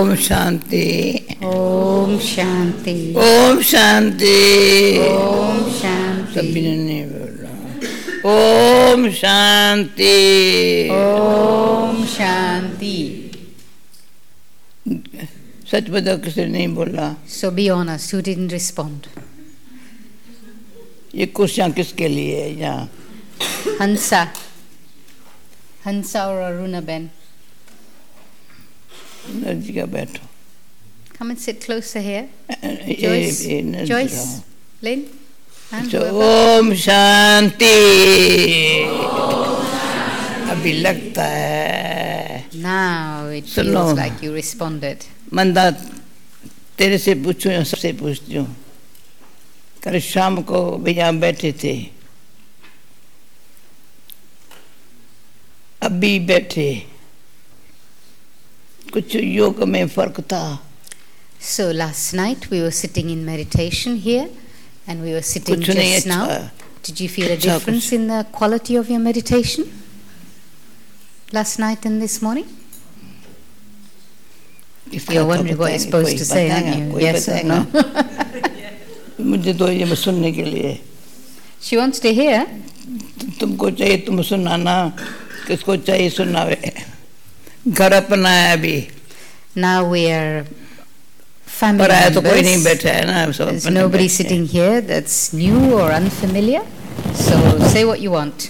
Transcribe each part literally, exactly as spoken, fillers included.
ओम शांति ओम शांति ओम शांति ओम शांति सभी ने नहीं बोला ओम शांति ओम शांति सच बताओ किसी ने नहीं बोला. So be honest, who didn't respond? ये कुर्सियां किसके लिए है यहाँ? Hansa Hansa or Aruna Ben? नजदीक बैठो. Come and sit closer here. ये- Joyce, ये नजदीक Joyce, आओ. Lynn, and तो whoever. ओम शांति. अभी लगता है. Now it सुनो. feels like you responded. मंदा तेरे से पूछूं या सबसे पूछती हूँ. कल शाम को भैया बैठे थे. अभी बैठे. कुछ योग में फर्क था. So last night we were sitting in meditation here and we were sitting कुछ नहीं just now. अच्छा. Did you feel a अच्छा difference कुछ. in the quality of your meditation? Last night and this morning? You're wondering what you're supposed to say, aren't you? Yes or no? मुझे तो ये मैं सुनने के लिए. She wants to hear. तुमको चाहिए तुम सुनाना. किसको चाहिए सुनावे. घर अपना है अभी. Now we are family पर आया तो कोई नहीं members. बैठा है ना. सब There's अपने nobody बैठे हैं. sitting here that's new or unfamiliar. So say what you want.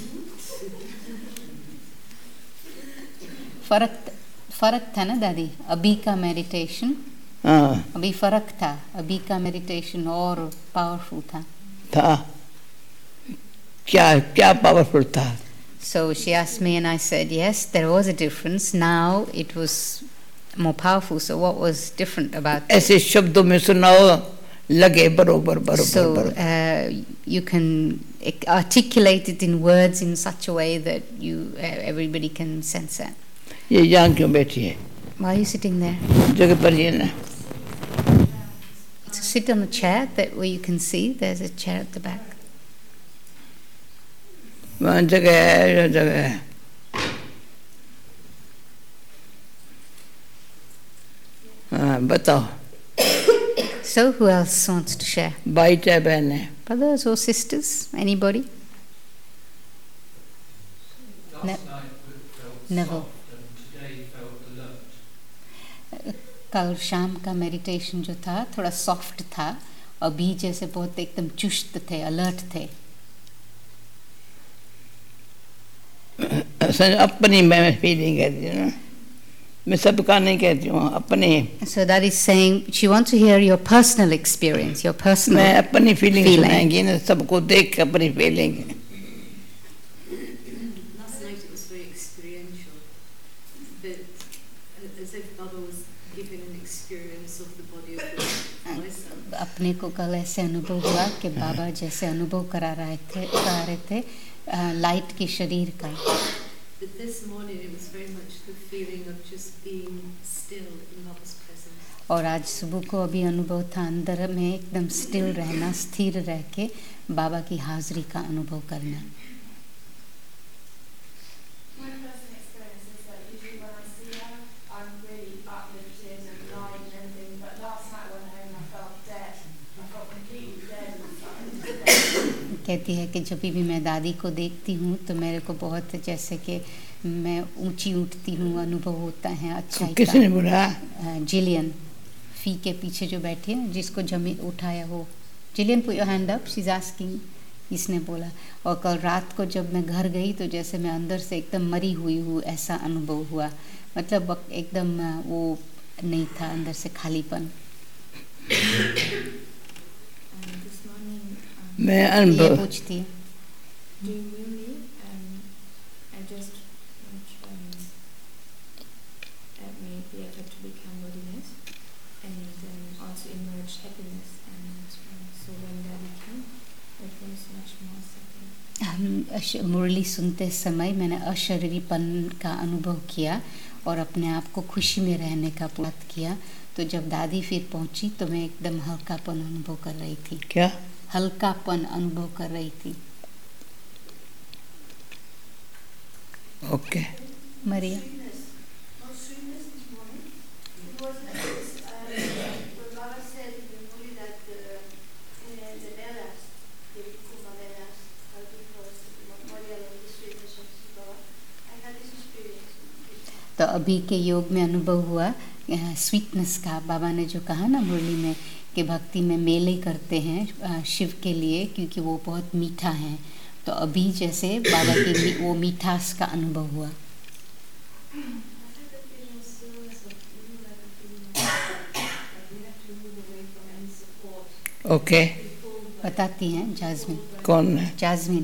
फर्क फर्क था ना दादी. अभी का मेडिटेशन हाँ अभी फर्क था. अभी का मेडिटेशन और पावरफुल था. था. क्या क्या पावरफुल था. So she asked me and I said yes, there was a difference. Now it was more powerful. So what was different about it? ऐसे शब्दों में सुनाओ लगे बरोबर बरोबर So बरोबर. uh, you can articulate it in words in such a way that you uh, everybody can sense it. ये यहाँ क्यों बैठी है. Why are you sitting there? जगह पर ये ना. So sit on a chair that where you can see. There's a chair at the back. वहाँ जगह है ये जगह है. हाँ बताओ. So who else wants to share? भाई चाहे बहन है. Brothers or sisters? Anybody? Last Ne- night it felt Neville. soft and today felt alert. कल शाम का मेडिटेशन जो था थोड़ा सॉफ्ट था. अभी जैसे बहुत एकदम चुस्त थे, अलर्ट थे. सर अपनी मैं फीलिंग कहती हूँ ना. मैं सबका नहीं कहती हूँ अपने. So that is saying she wants to hear your personal experience, your personal. मैं अपनी फीलिंग Feeling. सुनाएंगी ना. सबको देख के अपनी feeling. Last night it was very experiential, but as if Baba was giving an experience of the body of the myself. अपने को कल ऐसे अनुभव हुआ कि बाबा जैसे अनुभव करा रहे थे करा रहे थे लाइट के शरीर का. But this morning it was very much the feeling of just being still in Baba's presence. और आज सुबह को अभी अनुभव था अंदर में एकदम स्टिल रहना, स्थिर रह के बाबा की हाजिरी का अनुभव करना. My personal experience is that usually when I see her, I'm really uplifted and light and everything. But last night when I went home, I felt dead. I felt completely dead inside. कहती है कि जब भी मैं दादी को देखती हूँ तो मेरे को बहुत जैसे कि मैं ऊंची उठती हूँ, अनुभव होता है अच्छा ही किसने बोला. का. जिलियन फी के पीछे जो बैठी है जिसको जमी उठाया हो. Jillian put your hand up. She is asking. इसने बोला. और कल रात को जब मैं घर गई तो जैसे मैं अंदर से एकदम मरी हुई हूँ ऐसा अनुभव हुआ. मतलब एकदम वो नहीं था, अंदर से खालीपन. And this morning, um, मैं ये अनुभव. पूछती है. do you knew me? Um, I just went um, at me the effort to become bodiness and um, also emerge happiness. And um, so when Daddy came, it was much more subtle. हम अश- मुरली सुनते समय मैंने अशरीरीपन का अनुभव किया और अपने आप को खुशी में रहने का प्रयास किया. तो जब दादी फिर पहुंची तो मैं एकदम हल्कापन अनुभव कर रही थी. क्या. हल्कापन अनुभव कर रही थी. Okay. Maria. Sweetness. Not sweetness this morning. It तो अभी के योग में अनुभव हुआ स्वीटनेस का। बाबा ने जो कहा ना मुरली में कि भक्ति में मेले करते हैं शिव के लिए क्योंकि वो बहुत मीठा है, तो अभी जैसे बाबा की वो मीठास का अनुभव हुआ। ओके, बताती हैं जास्मिन। कौन है? जास्मिन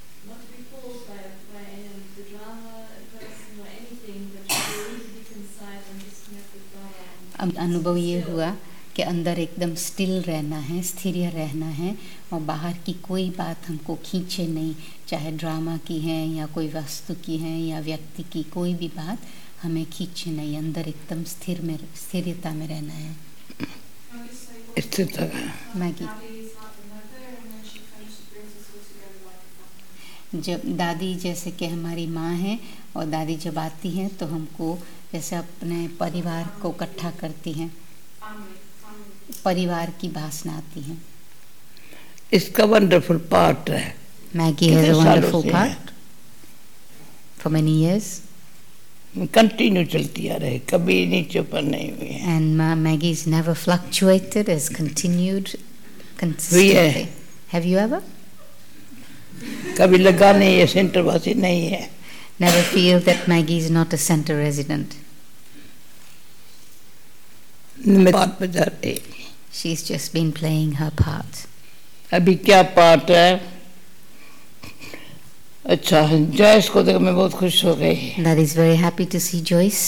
अब अनुभव ये हुआ कि अंदर एकदम स्टिल रहना है, स्थिर रहना है और बाहर की कोई बात हमको खींचे नहीं, चाहे ड्रामा की है या कोई वस्तु की है या व्यक्ति की, कोई भी बात हमें खींचे नहीं, अंदर एकदम स्थिर में स्थिरता में रहना है। स्थिरता मैगी जब दादी जैसे कि हमारी माँ है और दादी जब आती हैं तो हमको जैसे अपने परिवार को इकट्ठा करती हैं, परिवार की भावना आती है। इसका वंडरफुल पार्ट है। Maggie has a wonderful part for many years, continue चलती आ रही, कभी नीचे ऊपर नहीं हुई है। And Maggie is never fluctuated, is continued consistently. Have you ever? कभी लगा नहीं है, सेंटर वासी नहीं है। Never feel that Maggie is not a center resident. बात बजा रही। She's just been playing her part. अभी क्या पार्ट है? अच्छा, जॉयस को देख मैं बहुत खुश हो गई। That is very happy to see Joyce.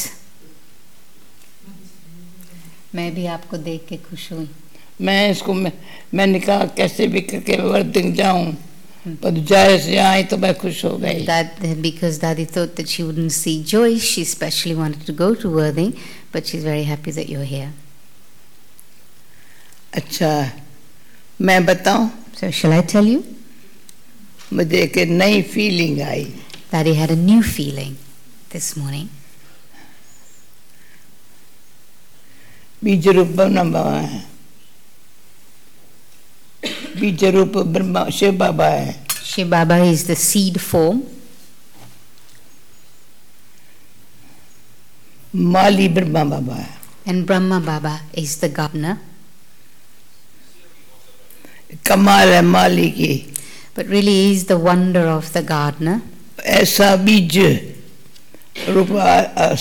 मैं भी आपको देख के खुश हुई। मैं इसको मैं, मैंने कहा कैसे भी करके वर्दिंग जाऊं, पर जॉयस यहाँ आई तो मैं खुश हो गई। That because Daddy thought that she wouldn't see Joyce, she specially wanted to go to Worthing, but she's very happy that you're here. अच्छा, मैं बताऊं? So shall I tell you? मुझे एक नई फीलिंग आई। Daddy had a new feeling this morning. बीज रूप ब्रह्मा बाबा है, बीज रूप ब्रह्मा शिव बाबा है। Shiv Baba is the seed form. माली ब्रह्मा बाबा है। And Brahma Baba is the gardener. कमाल है माली की। But really he is the wonder of the gardener. ऐसा बीज रूप